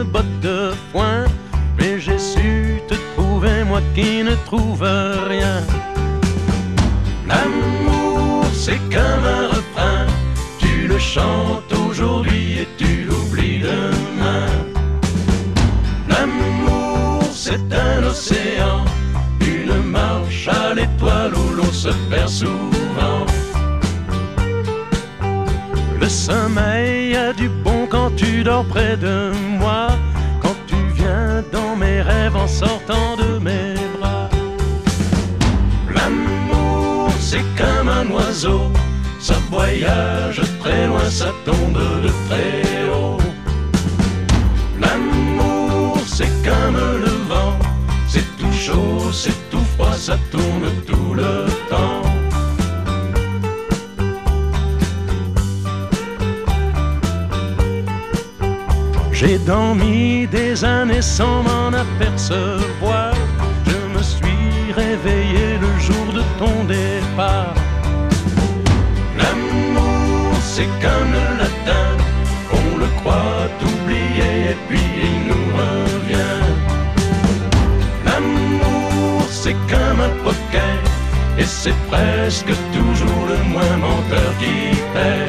une botte de foin, mais j'ai su te trouver, moi qui ne trouve rien. L'amour, c'est comme un refrain, tu le chantes aujourd'hui et tu l'oublies demain. L'amour, c'est un océan, une marche à l'étoile où l'on se perd souvent. Le sommeil a du bon quand tu dors près de moi, quand tu viens dans mes rêves en sortant de mes bras. L'amour, c'est comme un oiseau, ça voyage très loin, ça tombe de très haut. L'amour, c'est comme le vent, c'est tout chaud, c'est tout froid, ça tourne tout le temps. J'ai dormi des années sans m'en apercevoir. Je me suis réveillé le jour de ton départ. L'amour, c'est comme le latin, on le croit oublié et puis il nous revient. L'amour, c'est comme un poker, et c'est presque toujours le moins menteur qui paie.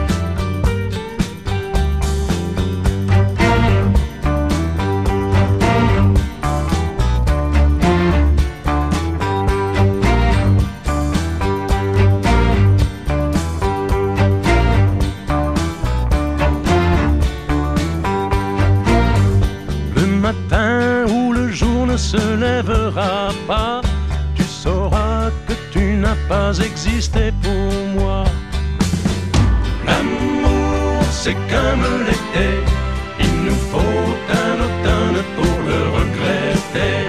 Matin où le jour ne se lèvera pas, tu sauras que tu n'as pas existé pour moi. L'amour, c'est comme l'été, il nous faut un automne pour le regretter.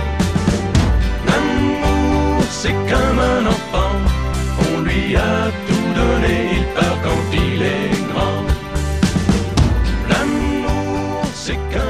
L'amour, c'est comme un enfant, on lui a tout donné, il part quand il est grand. L'amour, c'est comme